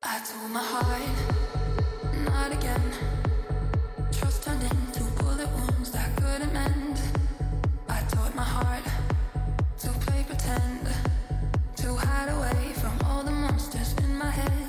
I told my heart, not again. Trust turned into bullet wounds that couldn't mend. I taught my heart to play pretend, to hide away from all the monsters in my head.